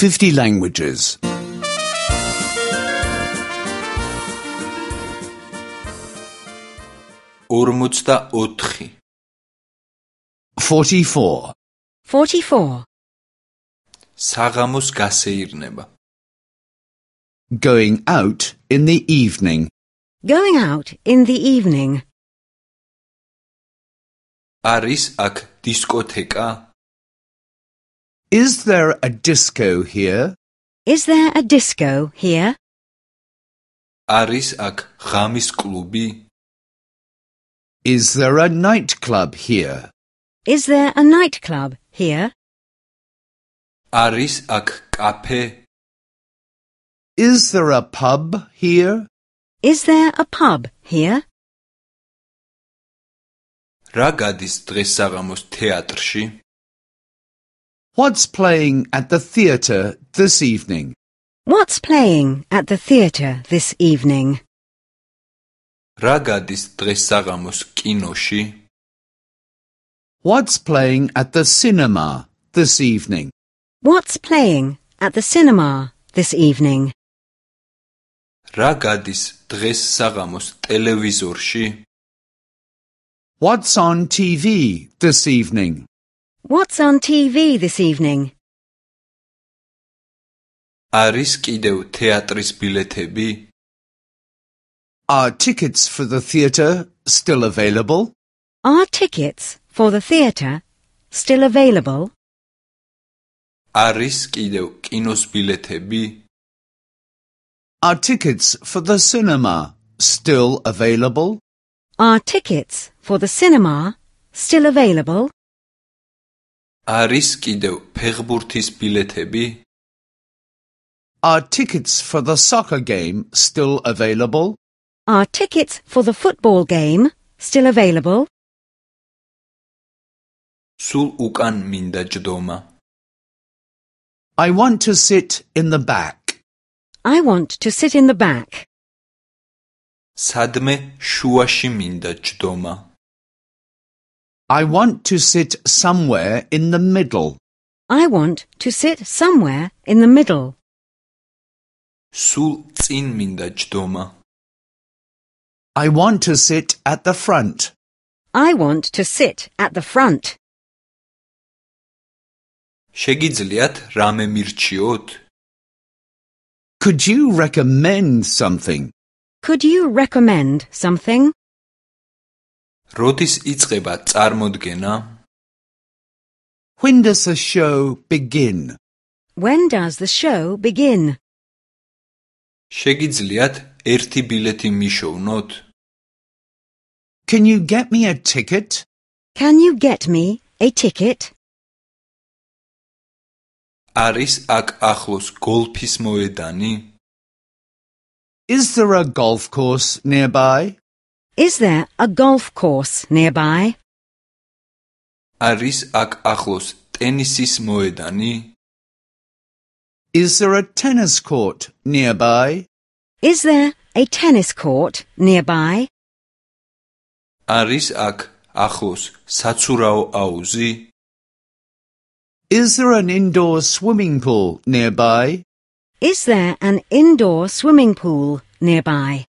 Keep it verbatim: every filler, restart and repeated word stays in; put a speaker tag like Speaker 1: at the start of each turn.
Speaker 1: fifty languages.
Speaker 2: ორმოცდაოთხი
Speaker 1: Forty-four.
Speaker 3: Forty-four.
Speaker 2: საღამოს გასეირნება.
Speaker 1: Going out in the evening.
Speaker 3: Going out in the evening.
Speaker 2: არის აქ დისკოთეკა?
Speaker 1: Is there a disco here?
Speaker 3: Is there a disco here?
Speaker 2: არის აქ ღამის კლუბი?
Speaker 1: Is there a nightclub here?
Speaker 3: Is there a nightclub here?
Speaker 2: არის აქ კაფე?
Speaker 1: Is there a pub here?
Speaker 3: Is there a pub here?
Speaker 2: რა გადის დღეს საღამოს თეატრში?
Speaker 1: What's playing at the theatre this evening?
Speaker 3: What's playing at the theatre this evening?
Speaker 2: რა გადის დღეს საღამოს კინოში?
Speaker 1: What's playing at the cinema this evening?
Speaker 3: What's playing at the cinema this evening?
Speaker 2: რა გადის დღეს საღამოს ტელევიზორში?
Speaker 1: What's on T V this evening?
Speaker 3: What's on T V this evening?
Speaker 2: არის კიდევ თეატრის ბილეთები?
Speaker 1: Are tickets for the theatre still available?
Speaker 3: Are tickets for the theatre still available?
Speaker 2: არის კიდევ კინოს ბილეთები?
Speaker 1: Are tickets for the cinema still available?
Speaker 3: Are tickets for the cinema still available?
Speaker 2: არის კიდევ ფეხბურთის ბილეთები?
Speaker 1: Are tickets for the soccer game still available?
Speaker 3: Are tickets for the football game still available?
Speaker 2: სულ უკან მინდა ჯდომა.
Speaker 1: I want to sit in the back.
Speaker 3: I want to sit in the back.
Speaker 2: სადმე შუაში მინდა ჯდომა.
Speaker 1: I want to sit somewhere in the middle.
Speaker 3: I want to sit somewhere in the middle.
Speaker 2: სულ წინ მინდა ჯდომა.
Speaker 1: I want to sit at the front.
Speaker 3: I want to sit at the front.
Speaker 2: შეგიძლიათ რამე მირჩიოთ?
Speaker 1: Could you recommend something?
Speaker 3: Could you recommend something?
Speaker 2: როდის იწყება წარმოდგენა?
Speaker 1: When does the show begin?
Speaker 3: When does the show begin?
Speaker 2: შეგიძლიათ ერთი ბილეთი მიშოვნოთ?
Speaker 1: Can you get me a ticket?
Speaker 3: Can you get me a ticket?
Speaker 2: არის აქ ახლოს გოლფის მოედანი?
Speaker 1: Is there a golf course nearby?
Speaker 3: Is there a golf course nearby?
Speaker 2: არის აქ ახლოს ტენისის მოედანი?
Speaker 1: Is there a tennis court nearby?
Speaker 3: Is there a tennis court nearby?
Speaker 2: არის აქ ახლოს საცურაო აუზი?
Speaker 1: Is there an indoor swimming pool nearby?
Speaker 3: Is there an indoor swimming pool nearby?